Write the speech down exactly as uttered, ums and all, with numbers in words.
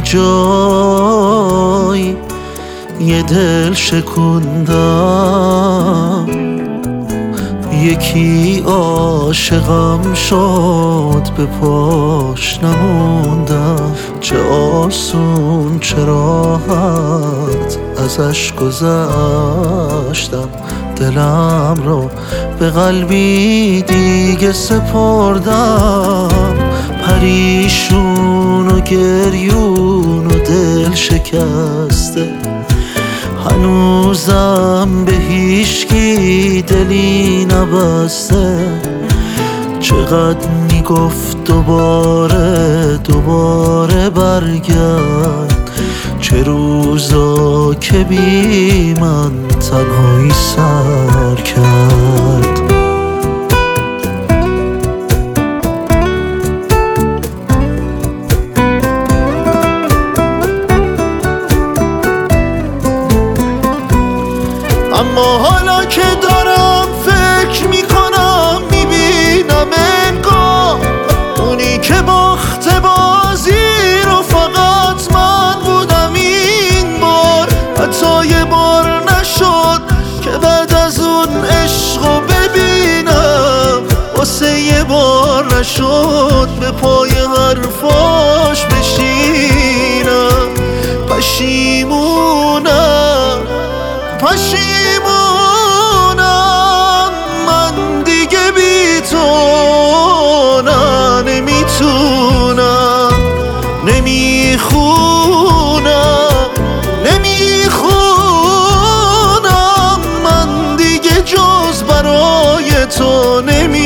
جای یه دل شکوندم، یکی عاشقم شد به پاش نموندم. چه آسون چه راحت ازش گذشتم، دلم رو به قلبی دیگه سپردم. پریشون و گریون و دل شکسته، هنوزم به هیچکی دلی نبسته. چقدر میگفت دوباره دوباره برگرد، چه روزا که بی من تنهایی سر کرد. اما حالا که دارم فکر میکنم میبینم انگار اونی که باخت بازی رو فقط من بودم این بار. حتی یه بار نشد که بعد از اون عشقو ببینم، واسه یه بار نشد به پای حرفاش بشینم. پشیمونم پشیمونم من دیگه بی تو نه نمیتونم. نمیخونم نمیخونم من دیگه جز برای تو نمی